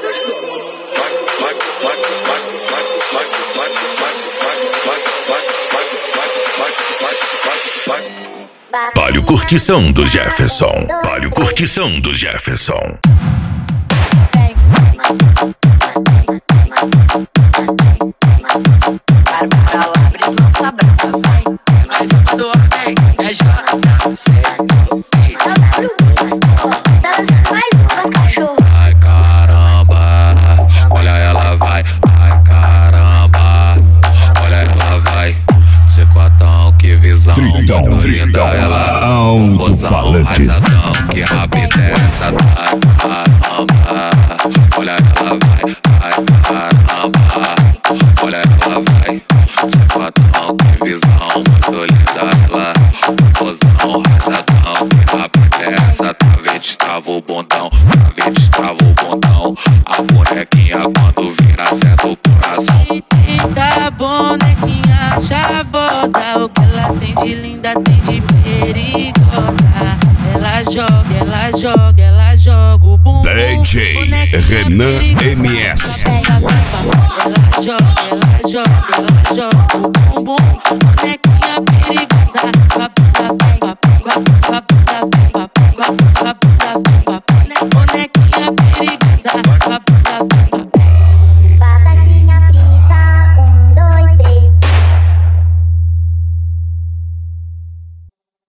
Palio Curtição do Jefferson. Palio Curtição do Jefferson. Bárbara Labres lança brava, vai. Mais uma do homem, é JC. Ai caramba, olha ela vai. Ai caramba, olha ela vai. Secotão, que visão, muito linda ela. Bozão, rajadão, que rápida é essa. Ai caramba, olha ela vai. Ai caramba, olha ela vai. Secotão, que visão, muito linda ela. Bozão, rajadão, que rápida é essa. Travei, destrava o bundão, travei, destrava o bundão. A bonequinha quando vira acerta o coração. Da bonequinha chavosa, o que ela tem de linda, tem de perigosa. Ela joga, ela joga, ela joga o bumbum. DJ Renan MS. Ela joga, ela joga, ela joga o bumbum. Bonequinha